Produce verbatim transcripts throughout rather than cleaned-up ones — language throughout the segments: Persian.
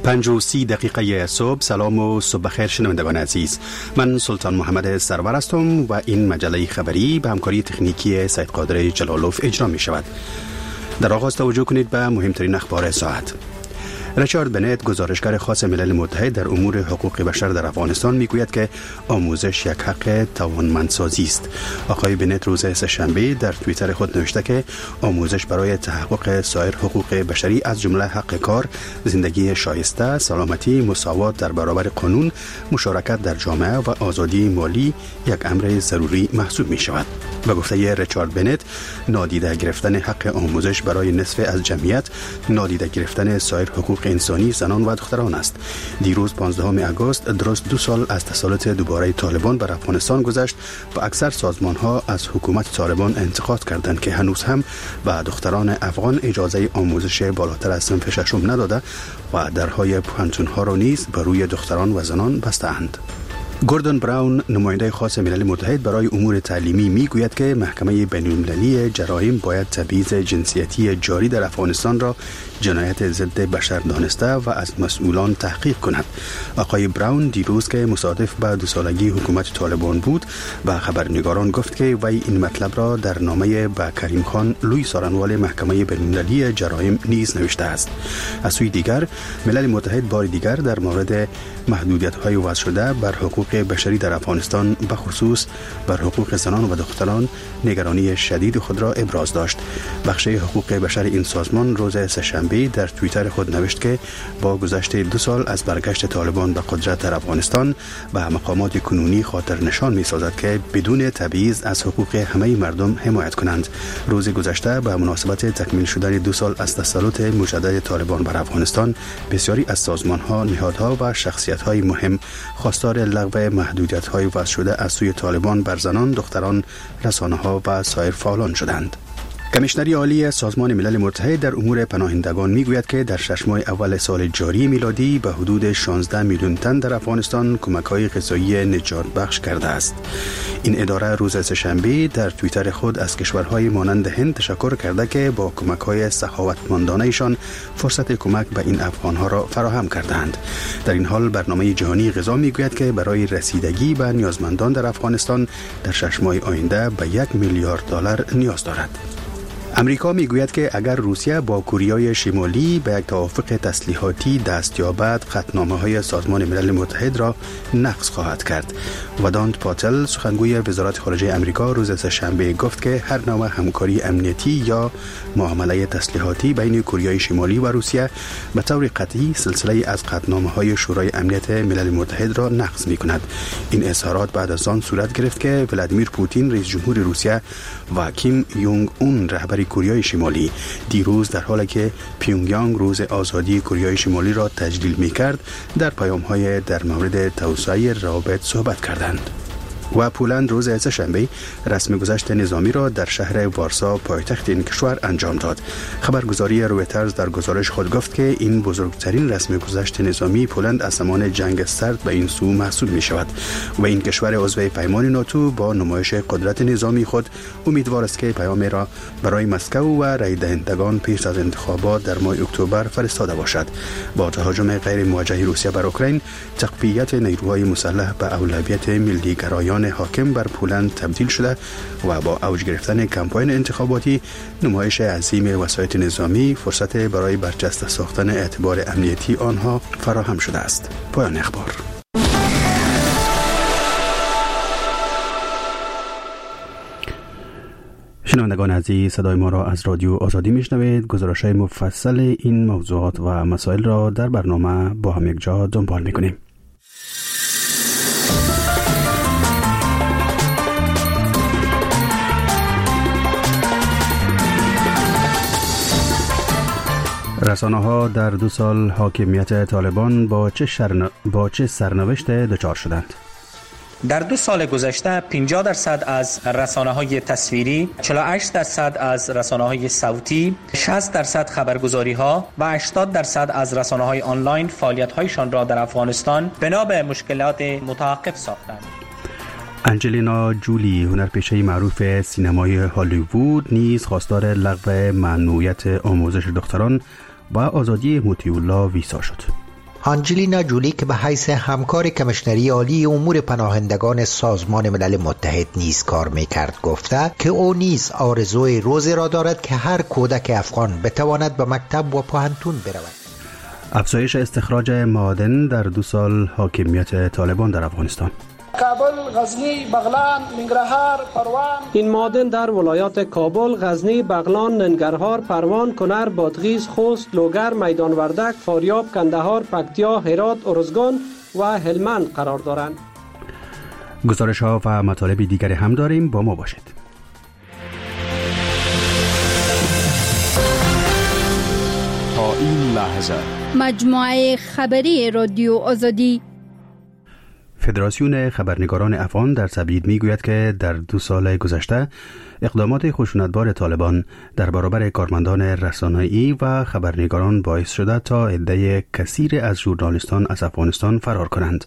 پنج و سی دقیقه صبح. سلام و صبح بخیر شنوندگان عزیز. من سلطان محمد سرور هستم و این مجله خبری به همکاری تکنیکی سید قادر جلالوف اجرا می شود. در آغاز توجه کنید به مهمترین اخبار ساعت. ریچارد بنت، گزارشگر خاص ملل متحد در امور حقوق بشر در افغانستان، میگوید که آموزش یک حق توانمندسازی است. آقای بنت روز سه‌شنبه در توییتر خود نوشته که آموزش برای تحقق سایر حقوق بشری از جمله حق کار، زندگی شایسته، سلامتی، مساوات در برابر قانون، مشارکت در جامعه و آزادی مالی یک امر ضروری محسوب می شود. به گفته ریچارد بنت، نادیده گرفتن حق آموزش برای نصف از جمعیت نادیده گرفتن سایر حقوق انسانی زنان و دختران است. دیروز پانزدهم آگوست درست دو سال از تسلط دوباره طالبان بر افغانستان گذشت و اکثر سازمان ها از حکومت طالبان انتقاد کردند که هنوز هم به دختران افغان اجازه آموزش بالاتر از صنف ششم نداده و درهای پانتون ها را نیز بر روی دختران و زنان بسته‌اند. گوردون براون، نماینده خاص ملل متحد برای امور تعلیمی، میگوید که محکمه بین‌المللی جرایم باید تبعیض جنسیتی جاری در افغانستان را جنایت ضد بشر دانسته و از مسئولان تحقیق کند. آقای براون دیروز که مصادف به دو سالگی حکومت طالبان بود به خبرنگاران گفت که وی این مطلب را در نامه به کریم خان، لوی سارنوال محکمه بین‌المللی جرایم نیز نوشته است. از سوی دیگر، ملل متحد بار دیگر در مورد محدودیت‌های وضع شده بر حقوق بشری در افغانستان به خصوص بر حقوق زنان و دختران نگرانی شدید خود را ابراز داشت. بخش حقوق بشر این سازمان روز سه‌شنبه در توییتر خود نوشت که با گذشت دو سال از برگشت طالبان به قدرت در افغانستان و مقامات کنونی خاطر نشان می سازد که بدون تبعیض از حقوق همه مردم حمایت کنند. روز گذشته به مناسبت تکمیل شدن دو سال از تسلط مجدد طالبان بر افغانستان، بسیاری از سازمان‌ها، نهادها و شخصیت‌های مهم خواستار لغو محدودیت‌های وضع شده از سوی طالبان بر زنان، دختران، رسانه‌ها و سایر فعالان شدند. کمیشنری عالی سازمان ملل متحد در امور پناهندگان میگوید که در شش ماه اول سال جاری میلادی به حدود شانزده میلیون تن در افغانستان کمک‌های غذایی نجات بخش کرده است. این اداره روز سه‌شنبه در توییتر خود از کشورهای مانند هند تشکر کرده که با کمک‌های سخاوتمندانه‌شان فرصت کمک به این افغان‌ها را فراهم کردند. در این حال برنامه جهانی غذا میگوید که برای رسیدگی به نیازمندان در افغانستان در شش ماه آینده به یک میلیارد دلار نیاز دارد. امریکا میگوید که اگر روسیه با کره شمالی به یک توافق تسلیحاتی دست یابد، قطعنامه‌های سازمان ملل متحد را نقض خواهد کرد. ودانت پاتل، سخنگوی وزارت خارجه امریکا، روز سه‌شنبه گفت که هر نوع همکاری امنیتی یا معامله تسلیحاتی بین کره شمالی و روسیه به طور قطعی سلسله از قطعنامه‌های شورای امنیت ملل متحد را نقض می‌کند. این اظهارات بعد از آن صورت گرفت که ولادیمیر پوتین، رئیس جمهور روسیه، و کیم یونگ اون، رهبر کره شمالی، دیروز در حالی که پیونگیانگ روز آزادی کره شمالی را تجلیل می‌کرد، در پیام‌های در مورد توسعه روابط صحبت کردند. و پولند روز سه‌شنبه رسم گذشت نظامی را در شهر وارسا، پایتخت این کشور، انجام داد. خبرگزاری رویترز در گزارش خود گفت که این بزرگترین رسم گذشت نظامی پولند از زمان جنگ سرد به این سو محسوب می شود و این کشور عضو پیمان ناتو با نمایش قدرت نظامی خود امیدوار است که پیام را برای مسکو و رای دهندگان پیش از انتخابات در ماه اکتبر فرستاده باشد. با تهاجم غیر موجه روسیه بر اوکراین، تقویت نیروهای مسلح به اولویت ملی گرایان حاکم بر پولند تبدیل شده و با اوج گرفتن کمپاین انتخاباتی، نمایش عظیم وسایط نظامی فرصت برای برجسته ساختن اعتبار امنیتی آنها فراهم شده است. پایان اخبار. شنوندگان عزیز، صدای ما را از رادیو آزادی میشنوید. گزارش‌های مفصل این موضوعات و مسائل را در برنامه با هم یک جا دنبال می‌کنیم. رسانه‌ها در دو سال حاکمیت طالبان با چه, شرن... با چه سرنوشت دچار شدند؟ در دو سال گذشته پنجاه درصد از رسانه‌های تصویری، چهل و هشت درصد از رسانه‌های صوتی، شصت درصد خبرگزاری‌ها و هشتاد درصد از رسانه‌های آنلاین فعالیت‌هایشان را در افغانستان بنا به مشکلات متوقف ساختند. انجلینا جولی، هنرپیشه معروف سینمای هالیوود، نیز خواستار لغو ممنوعیت آموزش دختران و آزادی مطیع الله ویزا شد. آنجلینا جولی که به حیث همکار کمیشنری عالی امور پناهندگان سازمان ملل متحد نیز کار می‌کرد گفته که او نیز آرزوی روزی را دارد که هر کودک افغان بتواند به مکتب و پوهنتون برود. افزایش استخراج معادن در دو سال حاکمیت طالبان در افغانستان. کابل، غزنی، بغلان، ننگرهار، پروان. این معادن در ولایات کابل، غزنی، بغلان، ننگرهار، پروان، کنر، بادغیس، خوست، لوگر، میدان وردک، فاریاب، کندهار، پکتیا، هرات، ارزگان و هلمند قرار دارند. گزارش ها و مطالب دیگری هم داریم، با ما باشید. تا این لحظه مجموعه خبری رادیو آزادی. فدراسیون خبرنگاران افغان در تبعید میگوید که در دو سال گذشته اقدامات خشونتبار طالبان در برابر کارمندان رسانه‌ای و خبرنگاران باعث شده تا عده کثیر از ژورنالیستان از افغانستان فرار کنند.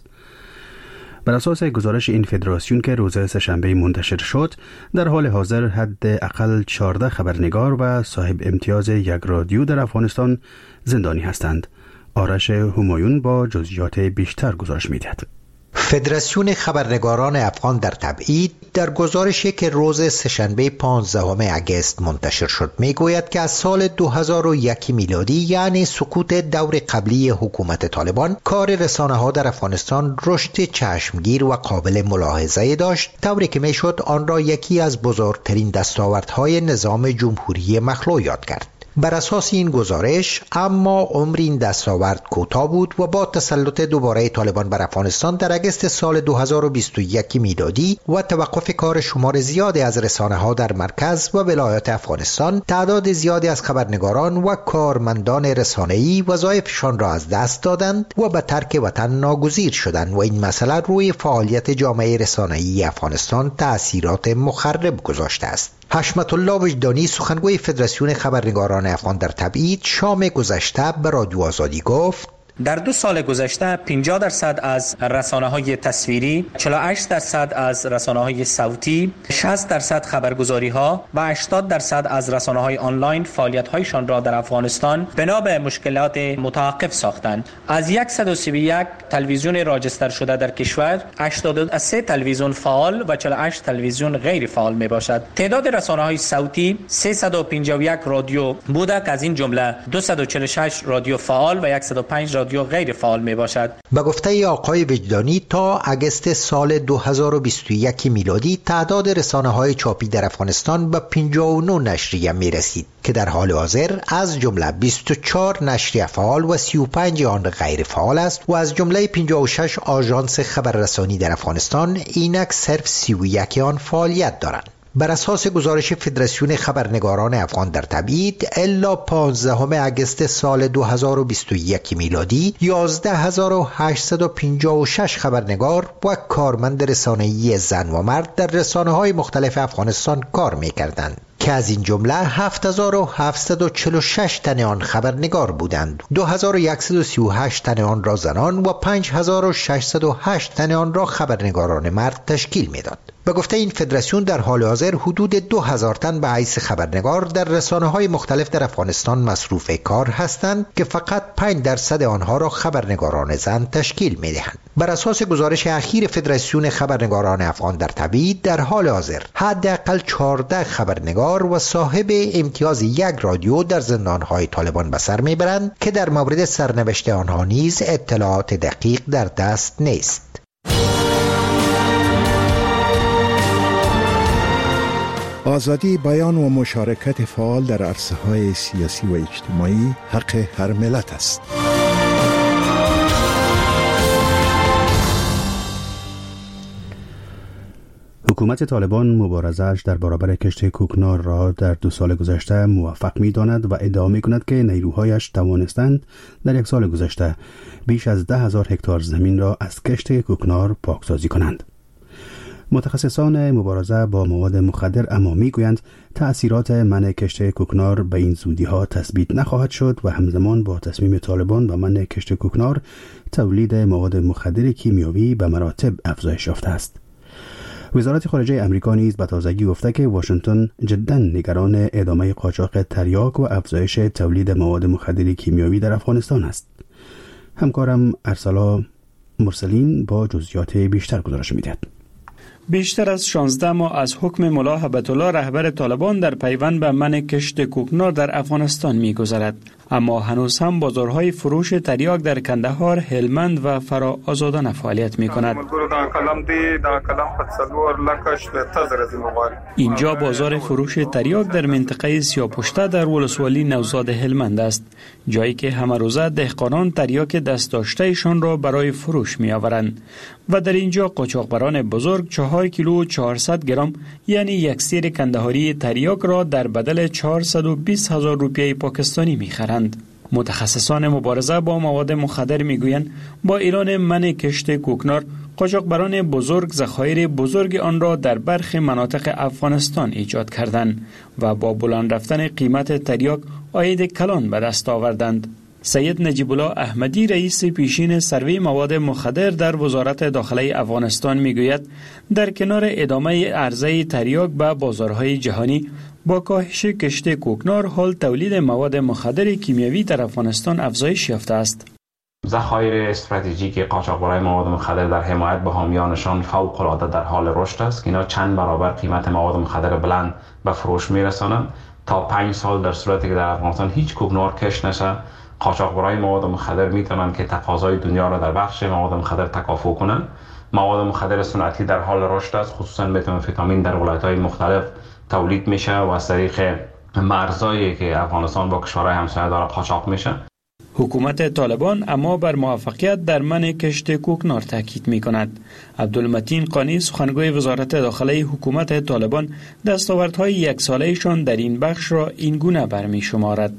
بر اساس گزارش این فدراسیون که روز سه‌شنبه منتشر شد، در حال حاضر حداقل چهارده خبرنگار و صاحب امتیاز یک رادیو در افغانستان زندانی هستند. آرش همایون با جزئیات بیشتر گزارش می‌دهد. فدراسیون خبرنگاران افغان در تبعید در گزارشی که روز سه‌شنبه پانزدهم اگست منتشر شد میگوید که از سال دو هزار و یک میلادی، یعنی سقوط دور قبلی حکومت طالبان، کار رسانه‌ها در افغانستان رشد چشمگیر و قابل ملاحظه داشت، طوری که میشد آن را یکی از بزرگترین دستاوردهای نظام جمهوری مخلوع یاد کرد. بر اساس این گزارش اما عمر این دستاورد کوتاه بود و با تسلط دوباره طالبان بر افغانستان در اگست سال دو هزار و بیست و یک میلادی و توقف کار شمار زیادی از رسانه‌ها در مرکز و ولایات افغانستان، تعداد زیادی از خبرنگاران و کارمندان رسانه‌ای وظایفشان را از دست دادند و به ترک وطن ناگزیر شدند و این مسئله روی فعالیت جامعه رسانه‌ای افغانستان تأثیرات مخرب گذاشته است. حشمت الله وجدانی، سخنگوی فدراسیون خبرنگاران افغان در تبعید، شام گذشته به رادیو آزادی گفت: در دو سال گذشته پنجاه درصد از رسانه‌های تصویری، چهل و هشت درصد از رسانه‌های صوتی، شصت درصد خبرگزاری‌ها و هشتاد درصد از رسانه‌های آنلاین فعالیت‌هایشان را در افغانستان بنا به مشکلات متوقف ساختند. از صد و سی و یک تلویزیون راجستر شده در کشور، هشتاد و سه تلویزیون فعال و چهل و هشت تلویزیون غیر فعال میباشد. تعداد رسانه‌های صوتی سیصد و پنجاه و یک رادیو بوده که از این جمله دویست و چهل و شش رادیو فعال و صد و پنج رادیو غیر فعال می باشد. به گفته آقای وجدانی، تا اگست سال دو هزار و بیست و یک میلادی تعداد رسانه‌های چاپی در افغانستان به پنجاه و نه نشریه می رسید که در حال حاضر از جمله بیست و چهار نشریه فعال و سی و پنج آن غیر فعال است و از جمله پنجاه و شش آژانس خبررسانی در افغانستان اینک صرف سی و یک آن فعالیت دارند. بر اساس گزارش فدراسیون خبرنگاران افغان در تبعید، الا پانزدهم اگست سال دو هزار و بیست و یک میلادی یازده هزار و هشتصد و پنجاه و شش خبرنگار و کارمند رسانه‌ای زن و مرد در رسانه‌های مختلف افغانستان کار می‌کردند که از این جمله هفت هزار و هفتصد و چهل و شش تن آن خبرنگار بودند، دو هزار و صد و سی و هشت تن آن را زنان و پنج هزار و ششصد و هشت تن آن را خبرنگاران مرد تشکیل می‌داد. به گفته این فدراسیون، در حال حاضر حدود دو هزار تن به حیث خبرنگار در رسانه‌های مختلف در افغانستان مصروف کار هستند که فقط پنج درصد آنها را خبرنگاران زن تشکیل می‌دهند. بر اساس گزارش اخیر فدراسیون خبرنگاران افغان در تبعید، در حال حاضر حداقل چهارده خبرنگار و صاحب امتیاز یک رادیو در زندان‌های طالبان به سر می‌برند که در مورد سرنوشت آنها نیز اطلاعات دقیق در دست نیست. آزادی بیان و مشارکت فعال در عرصه‌های سیاسی و اجتماعی حق هر ملت است. حکومت طالبان مبارزه‌اش در برابر کشت کوکنار را در دو سال گذشته موفق می‌داند و ادعا می‌کند که نیروهایش توانستند در یک سال گذشته بیش از ده هزار هکتار زمین را از کشت کوکنار پاکسازی کنند. متخصصان مبارزه با مواد مخدر اما میگویند تأثیرات منع کشت کوکنار به این زودی‌ها تثبیت نخواهد شد و همزمان با تصمیم طالبان به منع کشت کوکنار، تولید مواد مخدر کیمیاوی به مراتب افزایش یافته است. وزارت خارجه آمریکا نیز به تازگی گفته که واشنگتن جداً نگران ادامه قاچاق تریاک و افزایش تولید مواد مخدر کیمیاوی در افغانستان است. همکارم ارسلا مرسلین با جزئیات بیشتر گزارش می‌دهد. بیشتر از شانزده ماه از حکم ملا هبت الله رهبر طالبان در پیوند به منع کشت کوکنار در افغانستان می‌گذرد، اما هنوز هم بازارهای فروش تریاک در کندهار، هلمند و فرا آزادانه فعالیت می‌کند. اینجا بازار فروش تریاک در منطقه سیاپشته در ولسوالی نوزاد هلمند است، جایی که همه روزه دهقانان تریاک دست داشتهشان را برای فروش می‌آورند و در اینجا قاچاقبران بزرگ چهار کیلو و چهارصد گرم یعنی یک سیر کندهاری تریاک را در بدل چهارصد و بیست هزار روپیه پاکستانی می‌خرند. متخصصان مبارزه با مواد مخدر میگویند با اعلان منع کشت کوکنار، قاچاقبران بزرگ ذخایر بزرگ آن را در برخی مناطق افغانستان ایجاد کردند و با بلند رفتن قیمت تریاک عاید کلان به دست آوردند. سید نجیب الله احمدی رئیس پیشین سروی مواد مخدر در وزارت داخله افغانستان میگوید در کنار ادامه عرضه تریاک به بازارهای جهانی، با کاهش کشت کوکنار حال تولید مواد مخدر کیمیاوی در افغانستان افزایش یافته است. ذخایر استراتژیک قاچاقبرای مواد مخدر در حمایت به حامیانشان فوق العاده در حال رشد است که اینا چند برابر قیمت مواد مخدر بلند به فروش میرسانند. تا پنج سال در صورتی که در افغانستان هیچ کوکنار کشت نشه، قاچاقبرای مواد مخدر میتونن که تقاضای دنیا را در بخش مواد مخدر تکافؤ کنند. مواد مخدر صنعتی در حال رشد است، خصوصا متامفتامین در ولایت‌های مختلف تولید میشه و از طریق مرزایی که افغانستان با کشورهای همسایه داره قاچاق میشه. حکومت طالبان اما بر موفقیت در منع کشت کوکنار تاکید میکند. عبدالمتین قانی سخنگوی وزارت داخله حکومت طالبان دستاوردهای یک سالهشان در این بخش را این گونه برمی شمارد.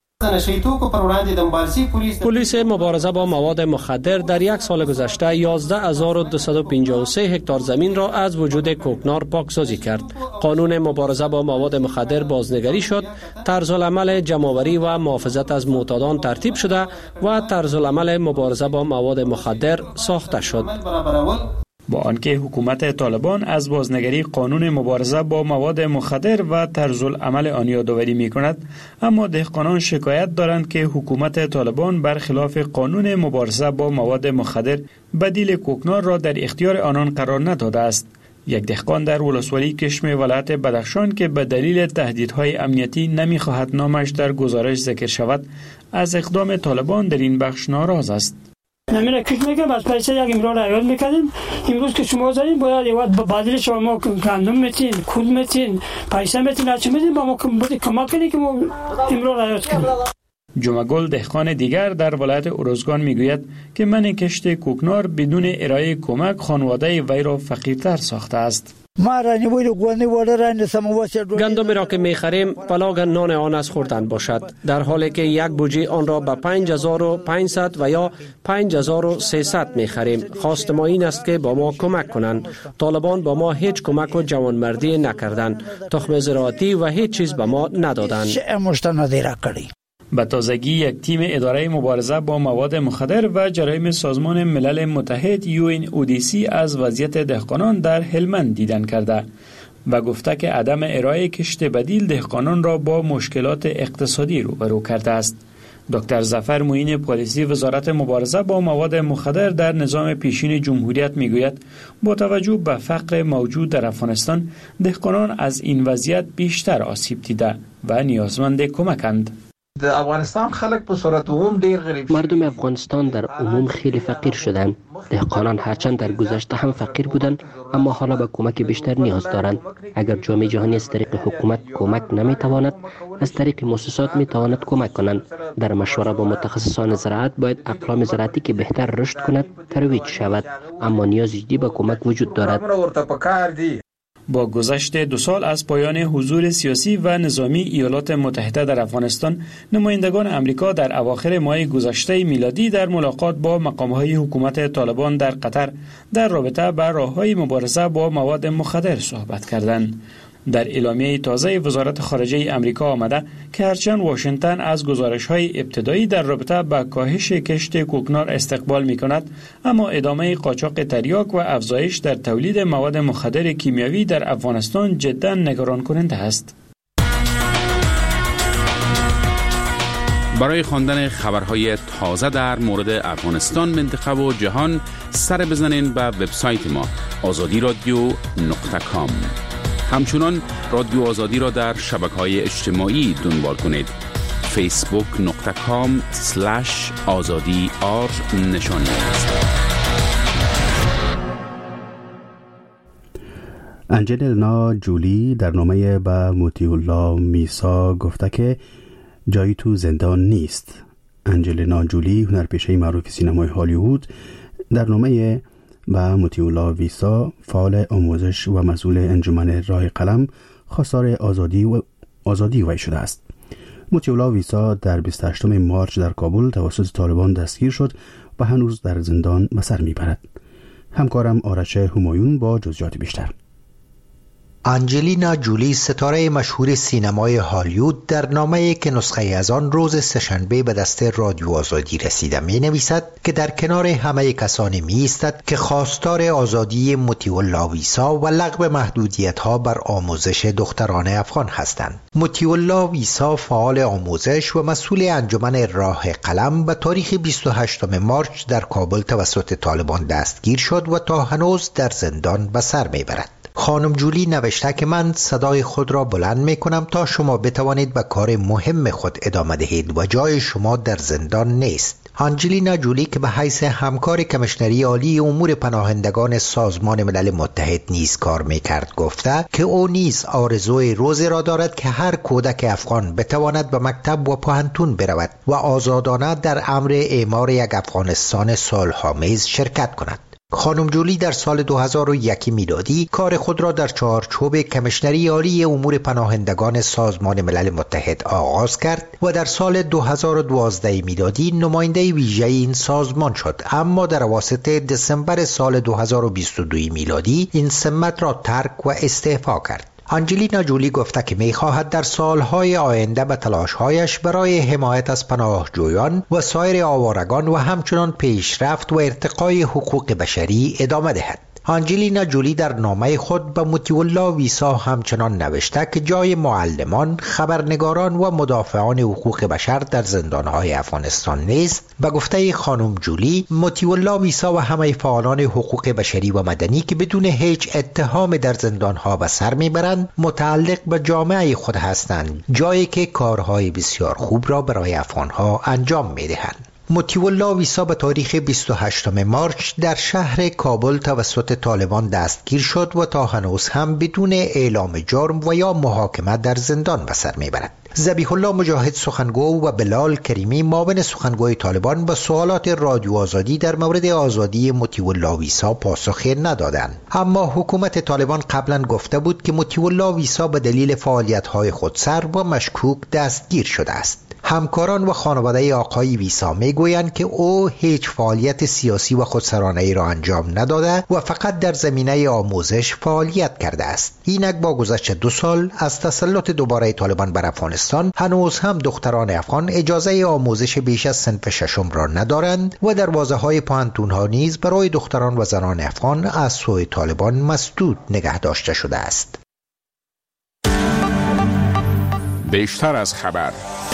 پلیس مبارزه با مواد مخدر در یک سال گذشته یازده هزار و دویست و پنجاه و سه هکتار زمین را از وجود کوکنار پاکسازی کرد. قانون مبارزه با مواد مخدر بازنگری شد، طرزالعمل جمع‌آوری و محافظت از معتادان ترتیب شده و طرزالعمل مبارزه با مواد مخدر ساخته شد. با آنکه حکومت طالبان از بازنگری قانون مبارزه با مواد مخدر و طرزالعمل آن یادآوری می‌کند، اما دهقانان شکایت دارند که حکومت طالبان برخلاف قانون مبارزه با مواد مخدر بدیل کوکنار را در اختیار آنان قرار نداده است. یک دهقان در ولسوالی کشم ولایت بدخشان که به دلیل تهدیدهای امنیتی نمی‌خواهد نامش در گزارش ذکر شود، از اقدام طالبان در این بخش ناراض است. نمیره کش میکنم از پیسه یک امرار ایوان میکنیم. امروز که شما زنیم باید ایوان بدل شما گندم میتین، کود میتین، پیسه میتین، هرچی میتین با ما کمک کنید که ما امرار ایوان کنیم. جمعگل دهقان دیگر در ولایت ارزگان میگوید که منع کشت کوکنار بدون ارائه کمک خانواده وی را فقیرتر ساخته است. گندمی را که میخریم پلاگ نان آن از خوردن باشد، در حالی که یک بوجه آن را به پنج هزار و پانصد و یا پنج هزار و سیصد میخریم. خواست ما این است که با ما کمک کنند. طالبان با ما هیچ کمک و جوانمردی نکردند، تخم زراعتی و هیچ چیز به ما ندادند. به تازگی یک تیم اداره مبارزه با مواد مخدر و جرایم سازمان ملل متحد یو ان او دی سی از وضعیت دهقانان در هلمند دیدن کرده و گفته که عدم ارائه کشت بدیل دهقانان را با مشکلات اقتصادی روبرو کرده است. دکتر ظفر معین پالیسی وزارت مبارزه با مواد مخدر در نظام پیشین جمهوریت میگوید با توجه به فقر موجود در افغانستان، دهقانان از این وضعیت بیشتر آسیب دیده و نیازمند کمکند. افغانستان خلق په صورت عموم ډیر غریب. مردم افغانستان در عموم خیلی فقیر شدند. دهقانان هرچند در گذشته هم فقیر بودند، اما حالا به کمک بیشتر نیاز دارند. اگر جامعه جهانی از طریق حکومت کمک نمیتواند، از طریق مؤسسات میتواند کمک کنند. در مشوره با متخصصان زراعت باید اقلام زراعتی که بهتر رشد کند ترویج شود، اما نیاز جدی به کمک وجود دارد. با گذشت دو سال از پایان حضور سیاسی و نظامی ایالات متحده در افغانستان، نمایندگان امریکا در اواخر ماه گذشته میلادی در ملاقات با مقام‌های حکومت طالبان در قطر در رابطه با راه‌های مبارزه با مواد مخدر صحبت کردند. در اعلامیه تازه وزارت خارجه امریکا آمده که هرچند واشنگتن از گزارش‌های ابتدایی در رابطه با کاهش کشت کوکنار استقبال می‌کند، اما ادامه قاچاق تریاک و افزایش در تولید مواد مخدر کیمیاوی در افغانستان جداً نگران کننده است. برای خواندن خبرهای تازه در مورد افغانستان، منطقه و جهان سر بزنین به وبسایت ما آزادی رادیو نقطه کام. همچنان رادیو آزادی را در شبکه‌های اجتماعی دنبال کنید. فیسبوک نقطه کام سلش آزادی آر نشانی است. انجلینا جولی در نامه به مطیع الله میسا گفته که جایی تو زندان نیست. انجلینا جولی، هنرپیشه معروف سینمای هالیوود، در نامه به مطیع الله ویسا، فعال آموزش و مسئول انجمن راه قلم، خواستار آزادی و آزادی وی شده است. مطیع الله ویسا در بیست و هشتم مارچ در کابل توسط طالبان دستگیر شد و هنوز در زندان به سر میبرد. همکارم آرش همایون با جزئیات بیشتر. انجلینا جولی، ستاره مشهور سینمای هالیوود، در نامه‌ای که نسخه از آن روز سه‌شنبه به دست رادیو آزادی رسیده می نویسد که در کنار همه کسانی می ایستد که خواستار آزادی مطیع الله ویسا و لغو محدودیت‌ها بر آموزش دختران افغان هستند. مطیع الله ویسا، فعال آموزش و مسئول انجمن راه قلم، به تاریخ بیست و هشتم مارچ در کابل توسط طالبان دستگیر شد و تا هنوز در زندان به سر می برد. خانم جولی نوشته که من صدای خود را بلند می کنم تا شما بتوانید به کار مهم خود ادامه دهید و جای شما در زندان نیست. انجلینا جولی که به حیث همکار کمیشنری عالی امور پناهندگان سازمان ملل متحد نیز کار می کرد گفته که او نیز آرزوی روزی را دارد که هر کودک افغان بتواند به مکتب و پوهنتون برود و آزادانه در امر اعمار یک افغانستان صلح‌آمیز شرکت کند. خانم جولی در سال دو هزار و یک میلادی کار خود را در چارچوب کمیشنری عالی امور پناهندگان سازمان ملل متحد آغاز کرد و در سال دو هزار و دوازده میلادی نماینده ویژه این سازمان شد، اما در اواسط دسامبر سال دو هزار و بیست و دو میلادی این سمت را ترک و استعفا کرد. انجلینا جولی گفته که می‌خواهد در سالهای آینده به تلاش‌هایش برای حمایت از پناهجویان و سایر آوارگان و همچنان پیشرفت و ارتقای حقوق بشری ادامه دهد. انجلینا جولی در نامه خود به مطیع الله ویسا همچنان نوشته که جای معلمان، خبرنگاران و مدافعان حقوق بشر در زندانهای افغانستان نیست. به گفته خانم جولی، مطیع الله ویسا و همه فعالان حقوق بشری و مدنی که بدون هیچ اتهام در زندانها به سر میبرند متعلق به جامعه خود هستند، جایی که کارهای بسیار خوب را برای افغانها انجام میدهند. مطیع الله ویسا به تاریخ بیست و هشتم مارچ در شهر کابل توسط طالبان دستگیر شد و تا هنوز هم بدون اعلام جرم و یا محاکمه در زندان به سر میبرد. ذبیح الله مجاهد سخنگو و بلال کریمی معاون سخنگوی طالبان به سوالات رادیو آزادی در مورد آزادی مطیع الله ویسا پاسخی ندادند، اما حکومت طالبان قبلا گفته بود که مطیع الله ویسا به دلیل فعالیت‌های خودسر و مشکوک دستگیر شده است. همکاران و خانواده آقای ویسا میگویند که او هیچ فعالیت سیاسی و خودسرانه‌ای را انجام نداده و فقط در زمینه آموزش فعالیت کرده است. اینک با گذشت دو سال از تسلط دوباره طالبان بر افغانستان، هنوز هم دختران افغان اجازه آموزش بیش از صنف ششم را ندارند و دروازه‌های پوهنتون‌ها نیز برای دختران و زنان افغان از سوی طالبان مسدود نگه داشته شده است. بیشتر از خبر.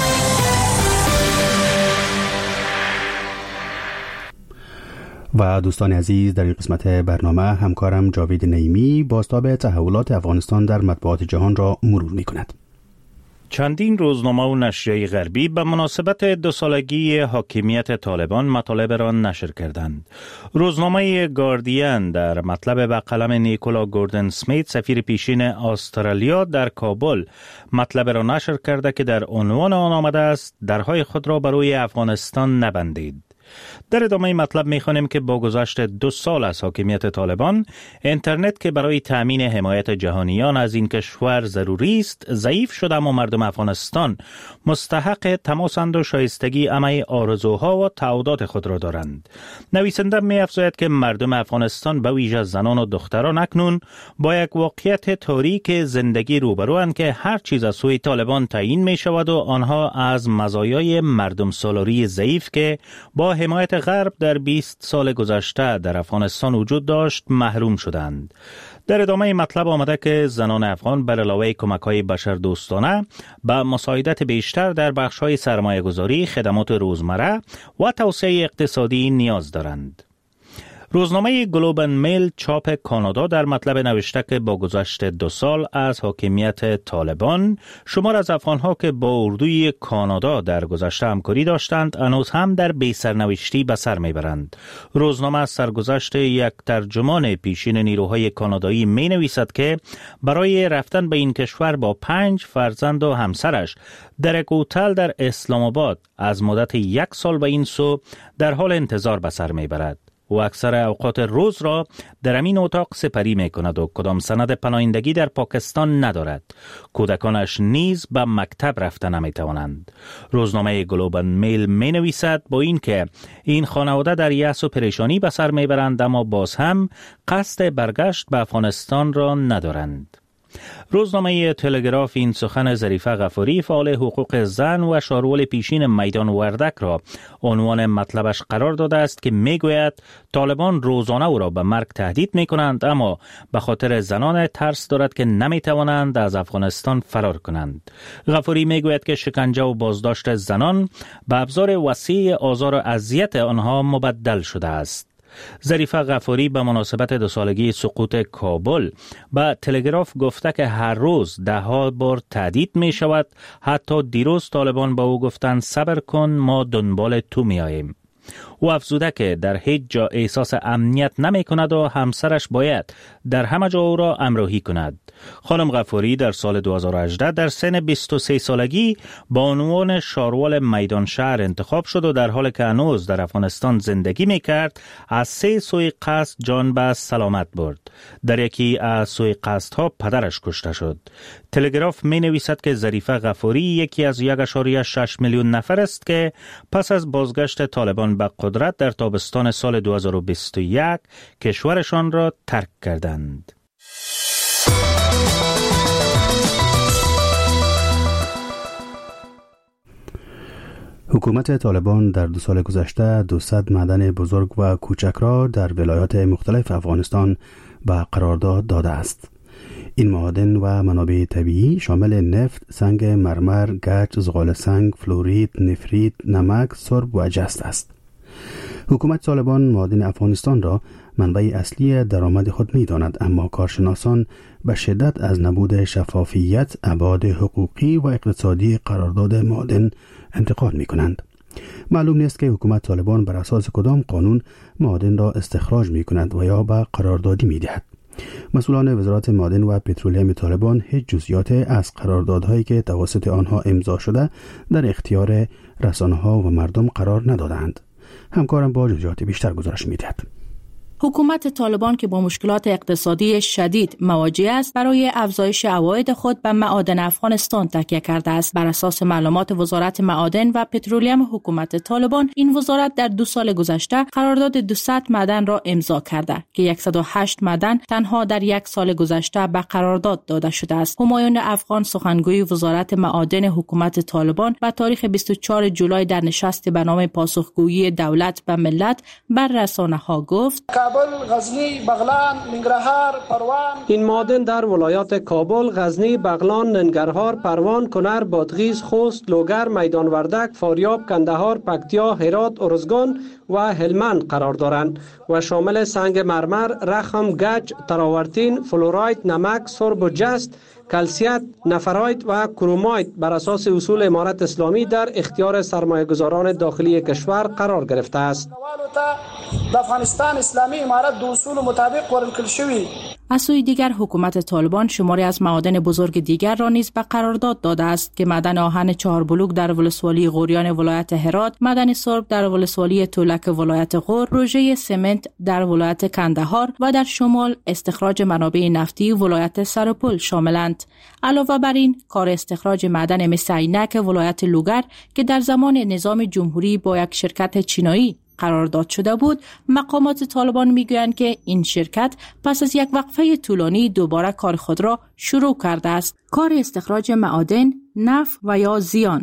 و دوستان عزیز، در این قسمت برنامه همکارم جاوید نعیمی بازتاب تحولات افغانستان در مطبوعات جهان را مرور می کند. چندین روزنامه و نشریه غربی به مناسبت دو سالگی حاکمیت طالبان مطالب را نشر کردند. روزنامه گاردین در مطلب به قلم نیکولا گوردن سمیت، سفیر پیشین استرالیا در کابل، مطلب را نشر کرده که در عنوان آن آمده است درهای خود را برای افغانستان نبندید. در ادامه مطلب می‌خوانیم که با گذشت دو سال از حاکمیت طالبان، اینترنت که برای تامین حمایت جهانیان از این کشور ضروری است، ضعیف شده، اما مردم افغانستان مستحق تماسند و شایستگی همه آرزوها و تعهدات خود را دارند. نویسنده می‌افزاید که مردم افغانستان به ویژه زنان و دختران اکنون با یک واقعیت تاریک زندگی روبروند که هر چیز از سوی طالبان تعیین می‌شود و آنها از مزایای مردم سالاری ضعیف که با حمایت غرب در بیست سال گذشته در افغانستان وجود داشت محروم شدند. در ادامه مطلب آمده که زنان افغان بر علاوه کمک‌های بشردوستانه به مساعدت بیشتر در بخش‌های سرمایه‌گذاری، خدمات روزمره و توسعه اقتصادی نیاز دارند. روزنامه گلوبال میل چاپ کانادا در مطلب نوشته که با گذشت دو سال از حاکمیت طالبان، شمار از افغانها که با اردوی کانادا در گذشته همکاری داشتند هنوز هم در بی‌سرنوشتی به سر میبرند. روزنامه از سرگذشت یک ترجمان پیشین نیروهای کانادایی می نویسد که برای رفتن به این کشور با پنج فرزند و همسرش در یک هتل در اسلام آباد از مدت یک سال به این سو در حال انتظار به سر میبرد و اکثر اوقات روز را در همین اتاق سپری می کند و کدام سند پناهندگی در پاکستان ندارد. کودکانش نیز به مکتب رفته نمی توانند. روزنامه گلوبال میل می نویسد با این که این خانواده در یأس و پریشانی به سر می برند اما باز هم قصد برگشت به افغانستان را ندارند. روزنامه تلگراف این سخن ظریفه غفاری فعال حقوق زن و شارول پیشین میدان وردک را عنوان مطلبش قرار داده است که میگوید طالبان روزانه او را به مرگ تهدید می کنند اما به خاطر زنان ترس دارد که نمی توانند از افغانستان فرار کنند. غفاری میگوید که شکنجه و بازداشت زنان به ابزار وسیع آزار و اذیت آنها مبدل شده است. ظریفه غفاری به مناسبت دو سالگی سقوط کابل به تلگراف گفته که هر روز ده ها بار تهدید می شود. حتی دیروز طالبان با او گفتند صبر کن ما دنبال تو می آییم. او افزوده که در هیچ جا احساس امنیت نمی کند و همسرش باید در همه جا او را همراهی کند. خانم غفاری در سال دو هزار و هجده در سن بیست و سه سالگی با عنوان شاروال میدان شهر انتخاب شد و در حالی که هنوز در افغانستان زندگی می کرد از سه سوی قصد جان به سلامت برد. در یکی از سوی قصدها پدرش کشته شد. تلگراف می نویسد که ظریفه غفاری یکی از یک ممیز شش میلیون نفر است که پس از بازگشت طالبان به قدرت در تابستان سال دو هزار و بیست و یک کشورشان را ترک کردند. حکومت طالبان در دو سال گذشته دویست معدن بزرگ و کوچک را در ولایات مختلف افغانستان به قرارداد داده است. این معادن و منابع طبیعی شامل نفت، سنگ مرمر، گچ، زغال سنگ، فلورید، نفریت، نمک، سرب و جست است. حکومت طالبان معادن افغانستان را منبع اصلی درآمد خود می داند، اما کارشناسان به شدت از نبود شفافیت، ابعاد حقوقی و اقتصادی قرارداد معادن انتقاد می کنند. معلوم نیست که حکومت طالبان بر اساس کدام قانون معادن را استخراج می کند و یا به قراردادی می دهد. مسئولان وزارت معادن و پترولیم طالبان هیچ جزئیات از قراردادهایی که توسط آنها امضا شده در اختیار رسانه‌ها و مردم قرار ندادند. همکارم با جزئیات بیشتر گزارش می‌دهد. حکومت طالبان که با مشکلات اقتصادی شدید مواجه است برای افزایش عواید خود به معادن افغانستان تکیه کرده است. بر اساس معلومات وزارت معادن و پترولیم حکومت طالبان، این وزارت در دو سال گذشته قرارداد دویست معدن را امضا کرده که صد و هشت معدن تنها در یک سال گذشته به قرارداد داده شده است. همایون افغان سخنگوی وزارت معادن حکومت طالبان به تاریخ بیست و چهارم جولای در نشست به نام پاسخگویی دولت به ملت بر رسانه‌ها گفت: کابل، غزنی، بغلان، ننگرهار، پروان. این معادن در ولایات کابل، غزنی، بغلان، ننگرهار، پروان، کنر، بادغیس، خوست، لوگر، میدان وردک، فاریاب، کندهار، پکتیا، هرات، ارزگان و هلمند قرار دارند و شامل سنگ مرمر، رخم، گچ، تراورتین، فلوراید، نمک، سرب و جست، کلسیت، نفراید و کروماید بر اساس اصول امارت اسلامی در اختیار سرمایه‌گذاران داخلی کشور قرار گرفته است. د افغانستان اسلامی امارت د اصول مطابق ورکړل شوی. از سوی دیگر حکومت طالبان شماری از معادن بزرگ دیگر را نیز به قرارداد داده است که معدن آهن چهار بلوک در ولسوالی غوریان ولایت هرات، معدن سرب در ولسوالی تولک ولایت غور، پروژه سمنت در ولایت کندهار و در شمال استخراج منابع نفتی ولایت سرپل شاملند. علاوه بر این، کار استخراج معدن مس عینک ولایت لوگر که در زمان نظام جمهوری با یک شرکت چینایی قرارداد شده بود، مقامات طالبان میگویند که این شرکت پس از یک وقفه طولانی دوباره کار خود را شروع کرده است. کار استخراج معادن، نفت و یا زیان.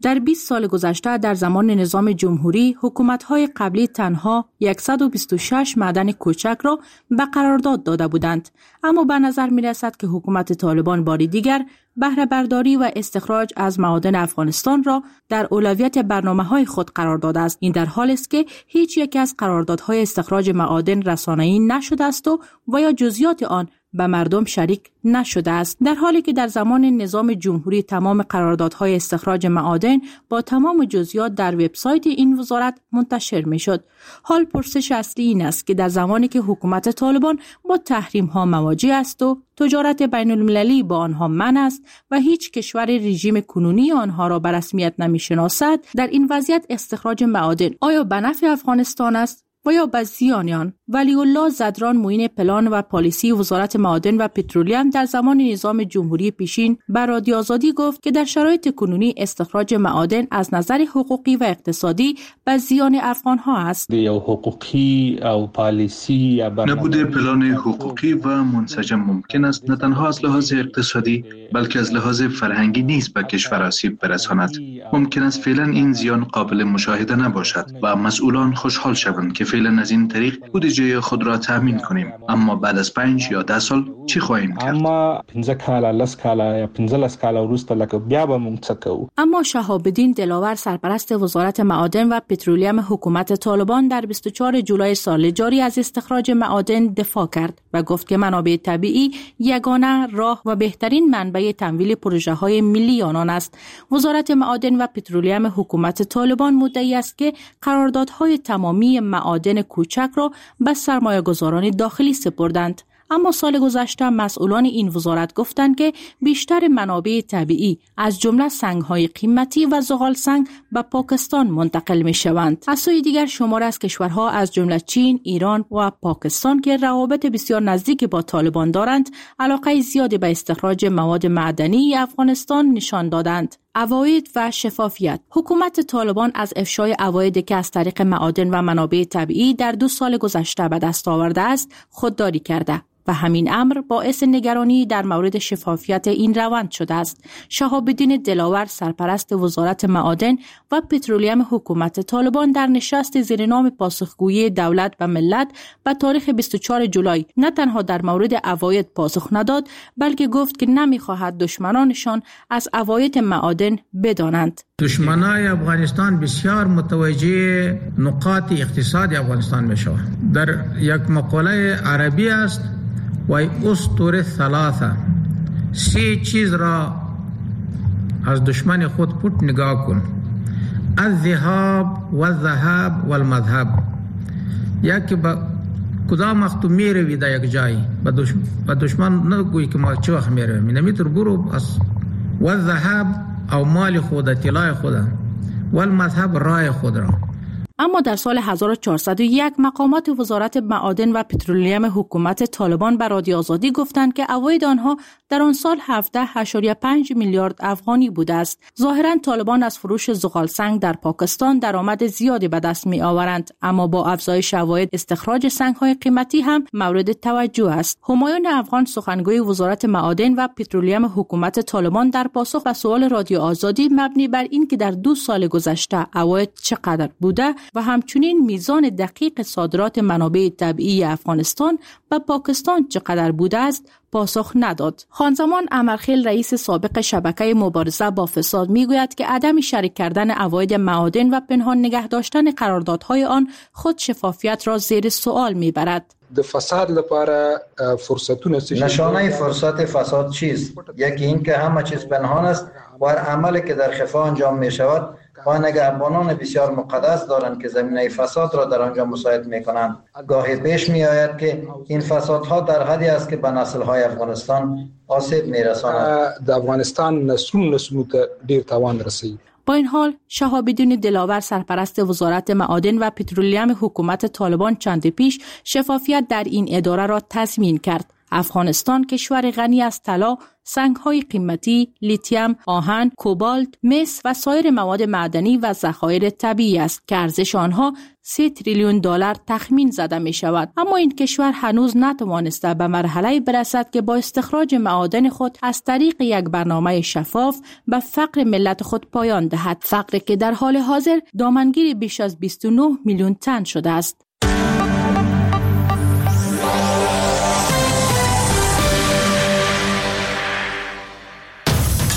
در بیست سال گذشته در زمان نظام جمهوری حکومت‌های قبلی تنها صد و بیست و شش معدن کوچک را به قرارداد داده بودند، اما به نظر می‌رسد که حکومت طالبان بار دیگر بهره برداری و استخراج از معادن افغانستان را در اولویت برنامه‌های خود قرار داده است. این در حالی است که هیچ یک از قراردادهای استخراج معادن رسانه‌ای نشده است و و یا جزئیات آن به مردم شریک نشده است، در حالی که در زمان نظام جمهوری تمام قراردادهای استخراج معادن با تمام جزئیات در وبسایت این وزارت منتشر میشد. حال پرسش اصلی این است که در زمانی که حکومت طالبان با تحریم ها مواجه است و تجارت بین المللی با آنها منع است و هیچ کشور رژیم کنونی آنها را به رسمیت نمیشناسد، در این وضعیت استخراج معادن آیا به نفع افغانستان است و یا به زیان آن؟ ولی الله زدران، معین پلان و پالیسی وزارت معادن و پترولیم در زمان نظام جمهوری پیشین بر رادیو آزادی گفت که در شرایط کنونی استخراج معادن از نظر حقوقی و اقتصادی به زیان افغان ها است. یا حقوقی او پالیسی نبوده پلان حقوقی و منسجم ممکن است نه تنها از لحاظ اقتصادی بلکه از لحاظ فرهنگی نیز به کشور آسیب برساند. ممکن است فعلا این زیان قابل مشاهده نباشد و مسئولان خوشحال شوند که فعلا از این طریق بودجه خود را تامین کنیم، اما بعد از پنج یا ده سال چی خواهیم کرد؟ اما پنځه کاله لس کاله یا پنځلس کاله وروسته لکه بیا به موږ څه کوو؟ اما شهاب الدین دلاور، سرپرست وزارت معادن و پترولیم حکومت طالبان، در بیست و چهارم جولای سال جاری از استخراج معادن دفاع کرد و گفت که منابع طبیعی یگانه راه و بهترین منبع تمویل پروژه های ملی آنان است. وزارت معادن و پترولیم حکومت طالبان مدعی است که قراردادهای تمامی معادن کوچک را به سرمایه‌گذاران داخلی سپردند. اما سال گذشته مسئولان این وزارت گفتند که بیشتر منابع طبیعی از جمله سنگ‌های قیمتی و زغال سنگ به پاکستان منتقل می‌شوند. از سوی دیگر شمار از کشورها از جمله چین، ایران و پاکستان که روابط بسیار نزدیک با طالبان دارند، علاقه زیادی به استخراج مواد معدنی افغانستان نشان دادند. عواید و شفافیت. حکومت طالبان از افشای عوایدی که از طریق معادن و منابع طبیعی در دو سال گذشته به دست آورده است خودداری کرده و همین امر باعث نگرانی در مورد شفافیت این روند شده است. شهاب الدین دلاور، سرپرست وزارت معادن و پترولیم حکومت طالبان، در نشست زیر نام پاسخگویی دولت و ملت به تاریخ بیست و چهارم جولای نه تنها در مورد عواید پاسخ نداد، بلکه گفت که نمی‌خواهد دشمنانشان از عواید معادن بدانند. دشمنای افغانستان بسیار متوجه نقاط اقتصادی افغانستان میشوند. در یک مقاله عربی است و اسطوره ثلاثه، سه چیز را از دشمن خود پوت نگاه کن: الذهاب والذهاب والمذهب. یکی با کدام وقت می روی در یک جایی با دشمن, با دشمن نگویی که ما چه وقت می رویم، نمیتر برو از والذهاب او مال خود، طلای خود، والمذهب رای خود را. اما در سال هزار و چهارصد و یک مقامات وزارت معادن و پترولیم حکومت طالبان به رادیو آزادی گفتند که عواید آنها در آن سال هفده و پنج میلیارد افغانی بوده است. ظاهرا طالبان از فروش زغال سنگ در پاکستان درآمد زیادی به دست می آورند، اما با افزایش عواید استخراج سنگ های قیمتی هم مورد توجه است. همایون افغان، سخنگوی وزارت معادن و پترولیم حکومت طالبان، در پاسخ به سوال رادیو آزادی مبنی بر اینکه در دو سال گذشته عواید چقدر بوده و همچنین میزان دقیق صادرات منابع طبیعی افغانستان به پاکستان چقدر بوده است پاسخ نداد. خانزمان امرخیل، رئیس سابق شبکه مبارزه با فساد، میگوید که عدم شریک کردن عواید معادن و پنهان نگه داشتن قراردادهای آن خود شفافیت را زیر سوال میبرد. د فساد لپاره فرصتونه نشانه فرصت فساد چیست؟ یکی این که همه چیز پنهان است و هر عملی که در خفا انجام می شود و نگهبانان بسیار مقدس دارند که زمینه فساد را در آنجا مساعد می کنند. گاهی پیش می آید که این فسادها در حدی است که به نسل‌های افغانستان آسیب می رساند. د افغانستان نسلون نسلون ته ډیر تاوان رسوي. با این حال شهاب الدین دلاور، سرپرست وزارت معادن و پترولیم حکومت طالبان، چند پیش شفافیت در این اداره را تضمین کرد. افغانستان کشور غنی از طلا، سنگ‌های قیمتی، لیتیم، آهن، کوبالت، مس و سایر مواد معدنی و ذخایر طبیعی است که ارزش آنها سه تریلیون دلار تخمین زده می شود. اما این کشور هنوز نتوانسته به مرحله برسد که با استخراج معادن خود از طریق یک برنامه شفاف به فقر ملت خود پایان دهد. فقری که در حال حاضر دامنگیر بیش از بیست و نه میلیون تن شده است.